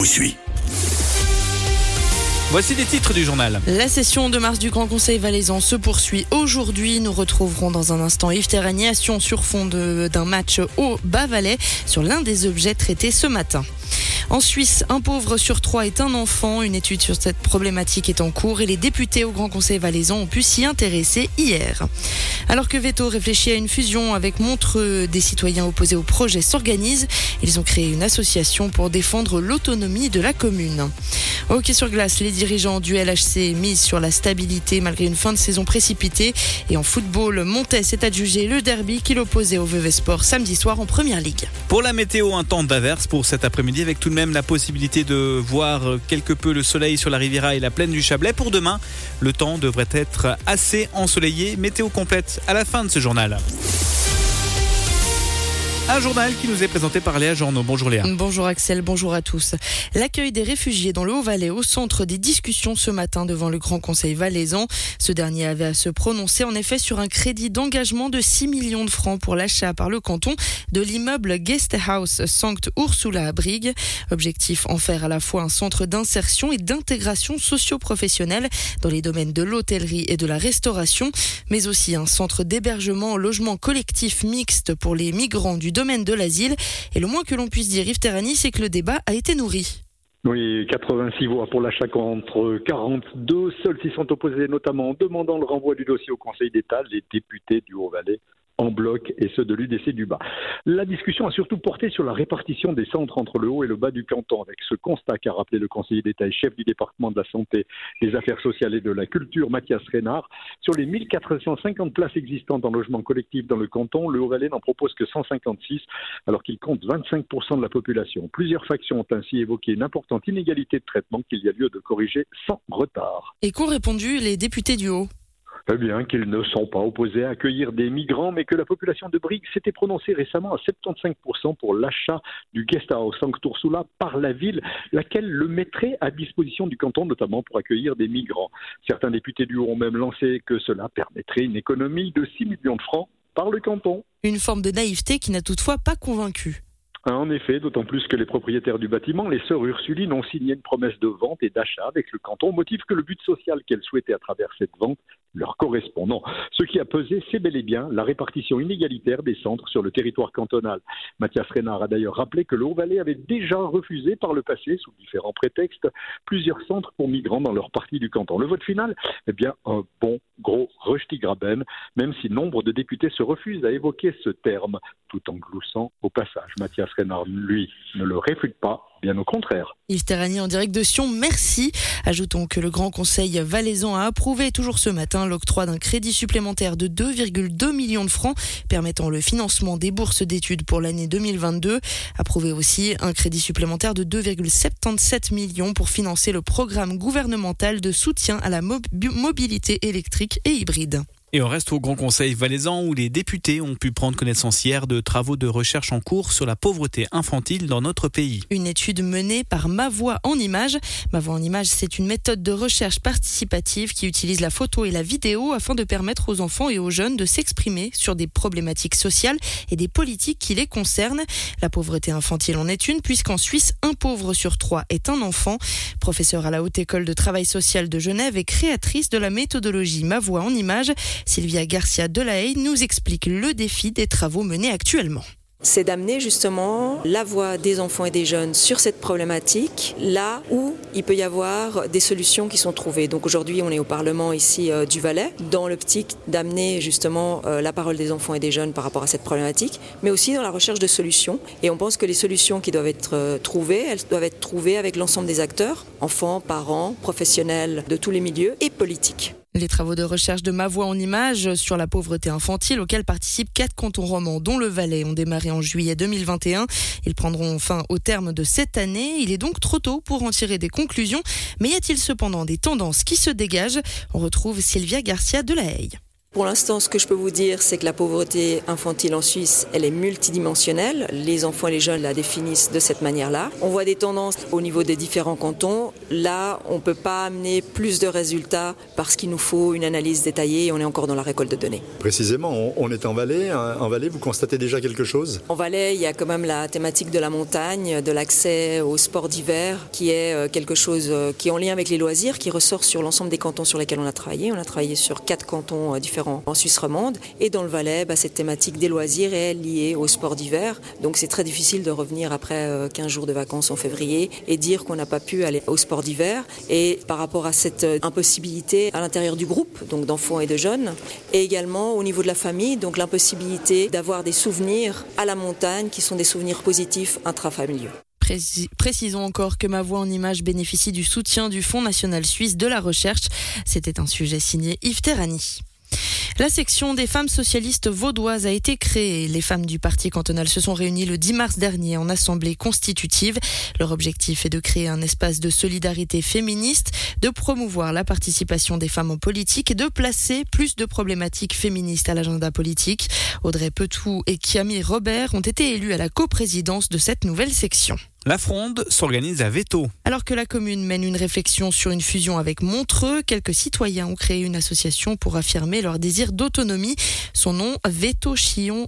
vous suit. Voici les titres du journal. La session de mars du Grand Conseil valaisan se poursuit aujourd'hui. Nous retrouverons dans un instant Yves Terragniation sur fond d'un match au Bas-Valais sur l'un des objets traités ce matin. En Suisse, un pauvre sur 3 est un enfant. Une étude sur cette problématique est en cours et les députés au Grand Conseil valaisan ont pu s'y intéresser hier. Alors que Veto réfléchit à une fusion avec Montreux, des citoyens opposés au projet s'organisent. Ils ont créé une association pour défendre l'autonomie de la commune. Au hockey sur glace, les dirigeants du LHC misent sur la stabilité malgré une fin de saison précipitée. Et en football, Montet s'est adjugé le derby qu'il opposait au Vevey Sport samedi soir en Première Ligue. Pour la météo, un temps d'averse pour cet après-midi avec tout de même la possibilité de voir quelque peu le soleil sur la Riviera et la plaine du Chablais. Pour demain, le temps devrait être assez ensoleillé. Météo complète à la fin de ce journal. Un journal qui nous est présenté par Léa Journeau. Bonjour Léa. Bonjour Axel, bonjour à tous. L'accueil des réfugiés dans le Haut-Valais au centre des discussions ce matin devant le Grand Conseil valaisan. Ce dernier avait à se prononcer en effet sur un crédit d'engagement de 6 millions de francs pour l'achat par le canton de l'immeuble Guest House Sankt Ursula à Brigue. Objectif, en faire à la fois un centre d'insertion et d'intégration socio-professionnelle dans les domaines de l'hôtellerie et de la restauration, mais aussi un centre d'hébergement, logement collectif mixte pour les migrants du domaine de l'asile. Et le moins que l'on puisse dire, Yves Terragny, c'est que le débat a été nourri. Oui, 86 voix pour l'achat contre 42. Seuls s'y sont opposés, notamment en demandant le renvoi du dossier au Conseil d'État, les députés du Haut-Valais en bloc et ceux de l'UDC du Bas. La discussion a surtout porté sur la répartition des centres entre le haut et le bas du canton, avec ce constat qu'a rappelé le conseiller d'État et chef du département de la santé, des affaires sociales et de la culture, Mathias Reynard. Sur les 1450 places existantes en logement collectif dans le canton, le Haut-Valais n'en propose que 156, alors qu'il compte 25% de la population. Plusieurs factions ont ainsi évoqué une importante inégalité de traitement qu'il y a lieu de corriger sans retard. Et qu'ont répondu les députés du Haut ? Eh bien, qu'ils ne sont pas opposés à accueillir des migrants, mais que la population de Brigue s'était prononcée récemment à 75% pour l'achat du Guest House Sankt Ursula par la ville, laquelle le mettrait à disposition du canton, notamment pour accueillir des migrants. Certains députés du Haut ont même lancé que cela permettrait une économie de 6 millions de francs par le canton. Une forme de naïveté qui n'a toutefois pas convaincu. En effet, d'autant plus que les propriétaires du bâtiment, les sœurs Ursulines, ont signé une promesse de vente et d'achat avec le canton, au motif que le but social qu'elles souhaitaient à travers cette vente leur correspond. Non, ce qui a pesé, c'est bel et bien la répartition inégalitaire des centres sur le territoire cantonal. Mathias Reynard a d'ailleurs rappelé que le Haut-Valais avait déjà refusé par le passé, sous différents prétextes, plusieurs centres pour migrants dans leur partie du canton. Le vote final, eh bien, un bon gros Röstigraben, même si nombre de députés se refusent à évoquer ce terme, tout en gloussant au passage. Mathias Reynard, lui, ne le réfute pas, bien au contraire. Yves Terragny en direct de Sion, merci. Ajoutons que le Grand Conseil valaisan a approuvé toujours ce matin l'octroi d'un crédit supplémentaire de 2,2 millions de francs permettant le financement des bourses d'études pour l'année 2022. Approuvé aussi un crédit supplémentaire de 2,77 millions pour financer le programme gouvernemental de soutien à la mobilité électrique et hybride. Et on reste au Grand Conseil valaisan où les députés ont pu prendre connaissance hier de travaux de recherche en cours sur la pauvreté infantile dans notre pays. Une étude menée par Ma Voix en Images. Ma Voix en Images, c'est une méthode de recherche participative qui utilise la photo et la vidéo afin de permettre aux enfants et aux jeunes de s'exprimer sur des problématiques sociales et des politiques qui les concernent. La pauvreté infantile en est une, puisqu'en Suisse, un pauvre sur 3 est un enfant. Professeure à la Haute École de Travail Social de Genève et créatrice de la méthodologie Ma Voix en Images, Sylvia Garcia de La Haye nous explique le défi des travaux menés actuellement. C'est d'amener justement la voix des enfants et des jeunes sur cette problématique, là où il peut y avoir des solutions qui sont trouvées. Donc aujourd'hui, on est au Parlement ici du Valais, dans l'optique d'amener justement la parole des enfants et des jeunes par rapport à cette problématique, mais aussi dans la recherche de solutions. Et on pense que les solutions qui doivent être trouvées, elles doivent être trouvées avec l'ensemble des acteurs, enfants, parents, professionnels de tous les milieux et politiques. Les travaux de recherche de Ma Voix en Images sur la pauvreté infantile auxquels participent 4 cantons romans dont le Valais ont démarré en juillet 2021. Ils prendront fin au terme de cette année. Il est donc trop tôt pour en tirer des conclusions. Mais y a-t-il cependant des tendances qui se dégagent ? On retrouve Sylvia Garcia de La Haye. Pour l'instant, ce que je peux vous dire, c'est que la pauvreté infantile en Suisse, elle est multidimensionnelle. Les enfants et les jeunes la définissent de cette manière-là. On voit des tendances au niveau des différents cantons. Là, on ne peut pas amener plus de résultats parce qu'il nous faut une analyse détaillée et on est encore dans la récolte de données. Précisément, on est en Valais. En Valais, vous constatez déjà quelque chose ? En Valais, il y a quand même la thématique de la montagne, de l'accès au sport d'hiver, qui est quelque chose qui est en lien avec les loisirs, qui ressort sur l'ensemble des cantons sur lesquels on a travaillé. On a travaillé sur 4 cantons différents en Suisse romande. Et dans le Valais, cette thématique des loisirs est liée au sport d'hiver. Donc c'est très difficile de revenir après 15 jours de vacances en février et dire qu'on n'a pas pu aller au sport d'hiver. Et par rapport à cette impossibilité à l'intérieur du groupe, donc d'enfants et de jeunes, et également au niveau de la famille, donc l'impossibilité d'avoir des souvenirs à la montagne qui sont des souvenirs positifs intrafamiliaux. Précisons encore que Ma Voix en Images bénéficie du soutien du Fonds national suisse de la recherche. C'était un sujet signé Yves Terrani. La section des femmes socialistes vaudoises a été créée. Les femmes du parti cantonal se sont réunies le 10 mars dernier en assemblée constitutive. Leur objectif est de créer un espace de solidarité féministe, de promouvoir la participation des femmes en politique et de placer plus de problématiques féministes à l'agenda politique. Audrey Petou et Camille Robert ont été élus à la coprésidence de cette nouvelle section. La Fronde s'organise à Veto. Alors que la commune mène une réflexion sur une fusion avec Montreux, quelques citoyens ont créé une association pour affirmer leur désir d'autonomie. Son nom, Veto Chillon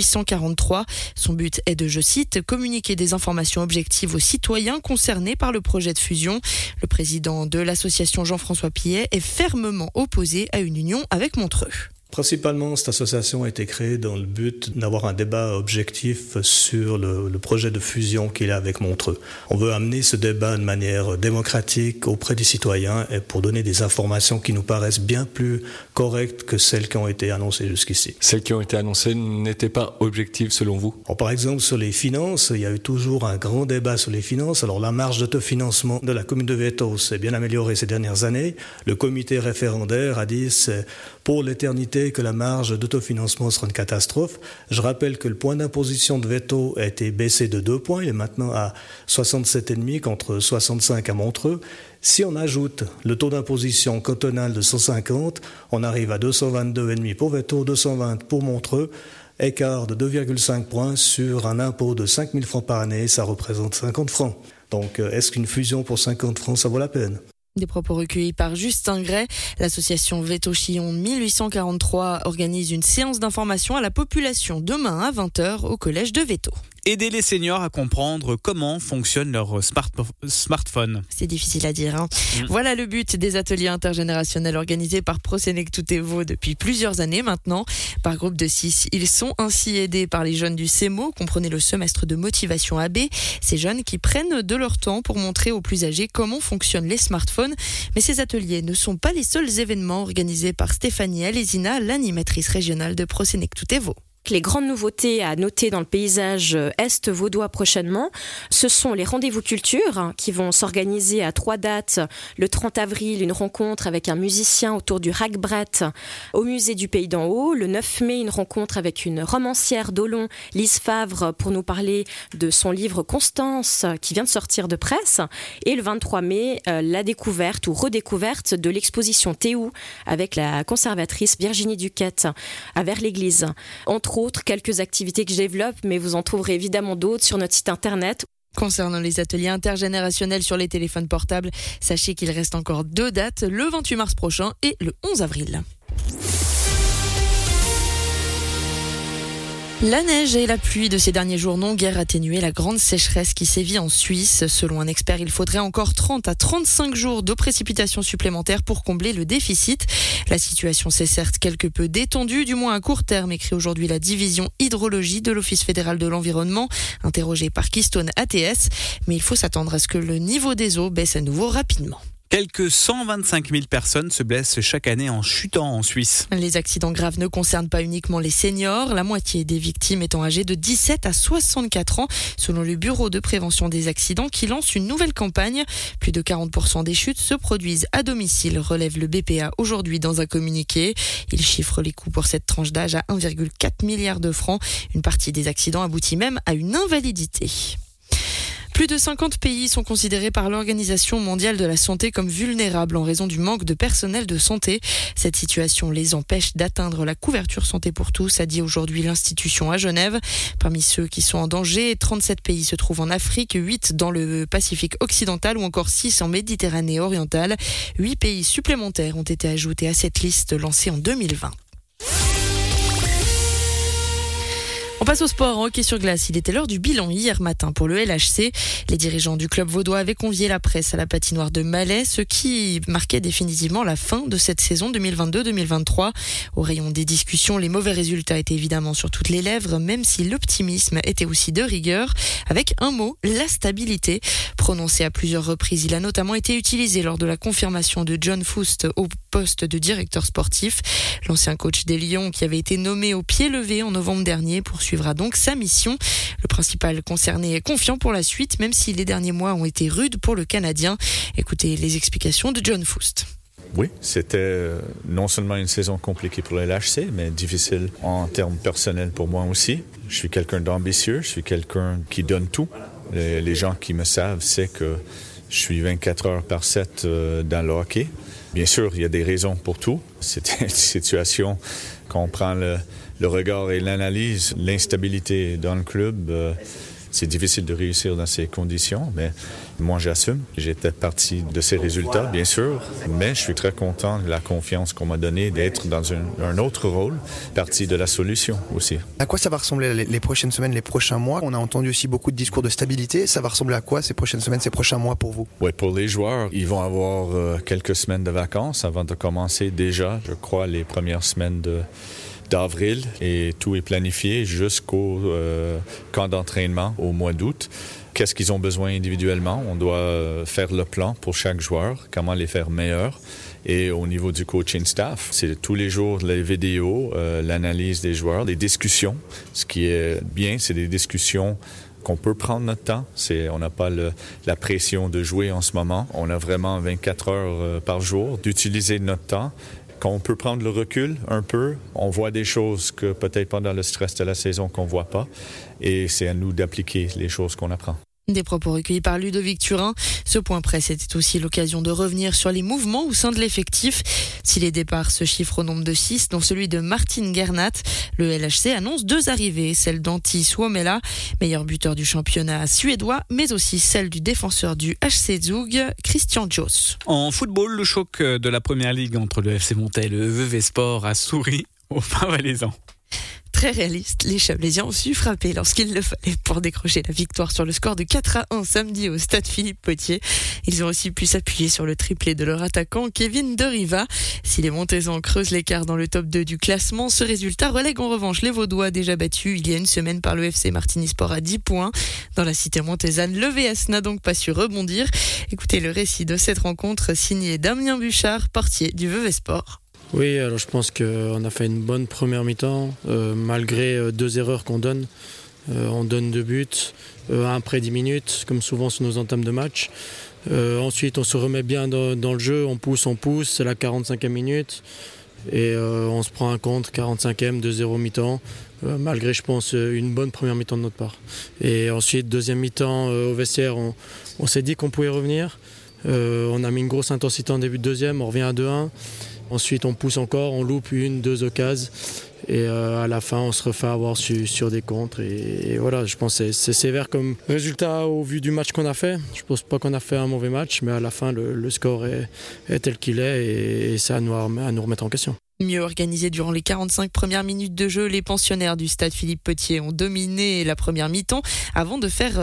1843. Son but est de, je cite, communiquer des informations objectives aux citoyens concernés par le projet de fusion. Le président de l'association, Jean-François Pillet, est fermement opposé à une union avec Montreux. Principalement, cette association a été créée dans le but d'avoir un débat objectif sur le projet de fusion qu'il a avec Montreux. On veut amener ce débat de manière démocratique auprès des citoyens et pour donner des informations qui nous paraissent bien plus correctes que celles qui ont été annoncées jusqu'ici. Celles qui ont été annoncées n'étaient pas objectives selon vous ? Alors, par exemple, sur les finances, il y a eu toujours un grand débat sur les finances. Alors la marge d'autofinancement de la commune de Veto s'est bien améliorée ces dernières années. Le comité référendaire a dit c'est pour l'éternité que la marge d'autofinancement sera une catastrophe. Je rappelle que le point d'imposition de Veto a été baissé de 2 points. Il est maintenant à 67,5 contre 65 à Montreux. Si on ajoute le taux d'imposition cantonal de 150, on arrive à 222,5 pour Veto, 220 pour Montreux. Écart de 2,5 points sur un impôt de 5 000 francs par année, ça représente 50 francs. Donc est-ce qu'une fusion pour 50 francs, ça vaut la peine ? Des propos recueillis par Justin Gray. L'association Veto Chillon 1843 organise une séance d'information à la population demain à 20h au collège de Veto. Aider les seniors à comprendre comment fonctionne leur smartphone. C'est difficile à dire, hein. Voilà le but des ateliers intergénérationnels organisés par Prosenectoutevo depuis plusieurs années maintenant. Par groupe de 6, ils sont ainsi aidés par les jeunes du CEMO, comprenez le semestre de motivation AB. Ces jeunes qui prennent de leur temps pour montrer aux plus âgés comment fonctionnent les smartphones. Mais ces ateliers ne sont pas les seuls événements organisés par Stéphanie Alésina, l'animatrice régionale de Prosenectoutevo. Les grandes nouveautés à noter dans le paysage est vaudois prochainement, ce sont les rendez-vous culture qui vont s'organiser à 3 dates. Le 30 avril, une rencontre avec un musicien autour du Ragbret au musée du Pays d'en Haut. Le 9 mai, une rencontre avec une romancière d'Olon, Lise Favre, pour nous parler de son livre Constance qui vient de sortir de presse. Et le 23 mai, la découverte ou redécouverte de l'exposition Théou avec la conservatrice Virginie Duquette à Vers-l'Église. Entre autres, quelques activités que je développe, mais vous en trouverez évidemment d'autres sur notre site internet. Concernant les ateliers intergénérationnels sur les téléphones portables, sachez qu'il reste encore 2 dates, le 28 mars prochain et le 11 avril. La neige et la pluie de ces derniers jours n'ont guère atténué la grande sécheresse qui sévit en Suisse. Selon un expert, il faudrait encore 30 à 35 jours de précipitations supplémentaires pour combler le déficit. La situation s'est certes quelque peu détendue, du moins à court terme, écrit aujourd'hui la division hydrologie de l'Office fédéral de l'environnement, interrogée par Keystone ATS. Mais il faut s'attendre à ce que le niveau des eaux baisse à nouveau rapidement. Quelques 125 000 personnes se blessent chaque année en chutant en Suisse. Les accidents graves ne concernent pas uniquement les seniors, la moitié des victimes étant âgées de 17 à 64 ans, selon le Bureau de prévention des accidents qui lance une nouvelle campagne. Plus de 40% des chutes se produisent à domicile, relève le BPA aujourd'hui dans un communiqué. Il chiffre les coûts pour cette tranche d'âge à 1,4 milliard de francs. Une partie des accidents aboutit même à une invalidité. Plus de 50 pays sont considérés par l'Organisation mondiale de la santé comme vulnérables en raison du manque de personnel de santé. Cette situation les empêche d'atteindre la couverture santé pour tous, a dit aujourd'hui l'institution à Genève. Parmi ceux qui sont en danger, 37 pays se trouvent en Afrique, 8 dans le Pacifique occidental ou encore 6 en Méditerranée orientale. 8 pays supplémentaires ont été ajoutés à cette liste lancée en 2020. On passe au sport, en hockey sur glace. Il était l'heure du bilan hier matin pour le LHC. Les dirigeants du club vaudois avaient convié la presse à la patinoire de Malais, ce qui marquait définitivement la fin de cette saison 2022-2023. Au rayon des discussions, les mauvais résultats étaient évidemment sur toutes les lèvres, même si l'optimisme était aussi de rigueur, avec un mot, la stabilité. Prononcé à plusieurs reprises, il a notamment été utilisé lors de la confirmation de John Foust au poste de directeur sportif. L'ancien coach des Lions, qui avait été nommé au pied levé en novembre dernier, poursuivra donc sa mission. Le principal concerné est confiant pour la suite, même si les derniers mois ont été rudes pour le Canadien. Écoutez les explications de John Foust. Oui, c'était non seulement une saison compliquée pour le LHC, mais difficile en termes personnels pour moi aussi. Je suis quelqu'un d'ambitieux, je suis quelqu'un qui donne tout. Les gens qui me savent savent que je suis 24 heures par 7 dans le hockey. Bien sûr, il y a des raisons pour tout. C'est une situation qu'on prend le regard et l'analyse, l'instabilité dans le club. C'est difficile de réussir dans ces conditions, mais moi j'assume. J'étais partie de ces résultats, bien sûr, mais je suis très content de la confiance qu'on m'a donnée d'être dans un autre rôle, partie de la solution aussi. À quoi ça va ressembler les prochaines semaines, les prochains mois? On a entendu aussi beaucoup de discours de stabilité. Ça va ressembler à quoi ces prochaines semaines, ces prochains mois pour vous? Oui, pour les joueurs, ils vont avoir quelques semaines de vacances avant de commencer déjà, je crois, les premières semaines d'avril, et tout est planifié jusqu'au camp d'entraînement au mois d'août. Qu'est-ce qu'ils ont besoin individuellement? On doit faire le plan pour chaque joueur, comment les faire meilleurs. Et au niveau du coaching staff, c'est tous les jours les vidéos, l'analyse des joueurs, les discussions. Ce qui est bien, c'est des discussions qu'on peut prendre notre temps. On n'a pas la pression de jouer en ce moment. On a vraiment 24 heures par jour d'utiliser notre temps. Quand on peut prendre le recul un peu, on voit des choses que peut-être pendant le stress de la saison qu'on ne voit pas. Et c'est à nous d'appliquer les choses qu'on apprend. Des propos recueillis par Ludovic Turin. Ce point presse était aussi l'occasion de revenir sur les mouvements au sein de l'effectif. Si les départs se chiffrent au nombre de 6, dont celui de Martin Gernat, le LHC annonce 2 arrivées, celle d'Antti Suomela, meilleur buteur du championnat suédois, mais aussi celle du défenseur du HC Zug, Christian Joos. En football, le choc de la première ligue entre le FC Montais et le VV Sport a souri aux Fins-Valaisans. Très réaliste, les Chablaisiens ont su frapper lorsqu'il le fallait pour décrocher la victoire sur le score de 4-1 samedi au stade Philippe Potier. Ils ont aussi pu s'appuyer sur le triplé de leur attaquant Kevin De Riva. Si les Montaisans creusent l'écart dans le top 2 du classement, ce résultat relègue en revanche les Vaudois déjà battus il y a une semaine par le FC Martigny-Sport à 10 points. Dans la cité montaisanne, le VS n'a donc pas su rebondir. Écoutez le récit de cette rencontre signé Damien Bouchard, portier du VV Sport. Oui, alors je pense qu'on a fait une bonne première mi-temps, malgré 2 erreurs qu'on donne. On donne 2 buts, un après 10 minutes, comme souvent sur nos entames de match. Ensuite, on se remet bien dans le jeu, on pousse, c'est la 45e minute. Et on se prend un contre, 45e, 2-0 mi-temps, malgré, je pense, une bonne première mi-temps de notre part. Et ensuite, deuxième mi-temps, au vestiaire, on s'est dit qu'on pouvait revenir. On a mis une grosse intensité en début de deuxième, on revient à 2-1. Ensuite, on pousse encore, on loupe 1-2 occasions. Et à la fin, on se refait avoir sur des contres. Et voilà, je pense que c'est sévère comme résultat au vu du match qu'on a fait. Je ne pense pas qu'on a fait un mauvais match, mais à la fin, le score est tel qu'il est et c'est à nous remettre en question. Mieux organisés durant les 45 premières minutes de jeu, les pensionnaires du stade Philippe Potier ont dominé la première mi-temps avant de faire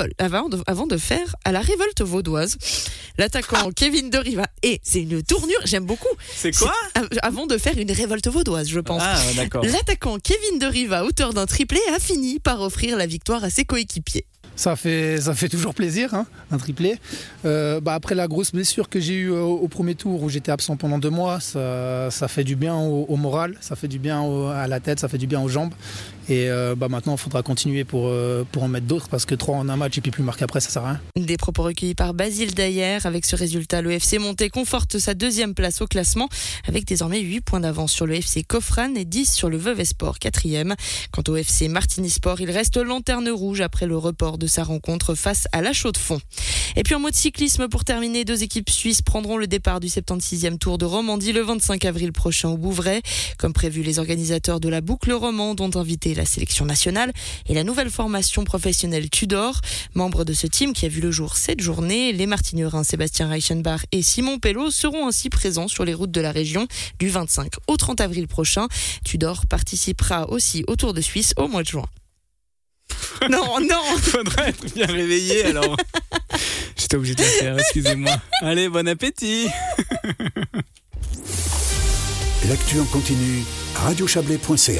à la révolte vaudoise. L'attaquant Kevin De Riva, et c'est une tournure, j'aime beaucoup. C'est quoi ? Avant de faire une révolte vaudoise, je pense. Ah, d'accord. L'attaquant Kevin De Riva, auteur d'un triplé, a fini par offrir la victoire à ses coéquipiers. Ça fait toujours plaisir, hein, un triplé. Après la grosse blessure que j'ai eue au premier tour où j'étais absent pendant 2 mois, ça fait du bien au moral, ça fait du bien à la tête, ça fait du bien aux jambes. Et maintenant, il faudra continuer pour en mettre d'autres parce que 3 en un match et puis plus marquer après, ça sert à rien. Des propos recueillis par Basile Dayer. Avec ce résultat, le FC Monté conforte sa 2e place au classement avec désormais 8 points d'avance sur le FC Cofran et 10 sur le Vevey Sport, 4e. Quant au FC Martigny Sport, il reste lanterne rouge après le report de sa rencontre face à la Chaux-de-Fonds. Et puis en mode cyclisme, pour terminer, 2 équipes suisses prendront le départ du 76e Tour de Romandie le 25 avril prochain au Bouvray. Comme prévu, les organisateurs de la boucle romande ont invité la sélection nationale et la nouvelle formation professionnelle Tudor. Membres de ce team qui a vu le jour cette journée, les Martignerins Sébastien Reichenbach et Simon Pello seront ainsi présents sur les routes de la région du 25 au 30 avril prochain. Tudor participera aussi au Tour de Suisse au mois de juin. Non. Faudrait être bien réveillé alors. J'étais obligé de le faire, excusez-moi. Allez, bon appétit. L'actu en continu, radiochablais.ca.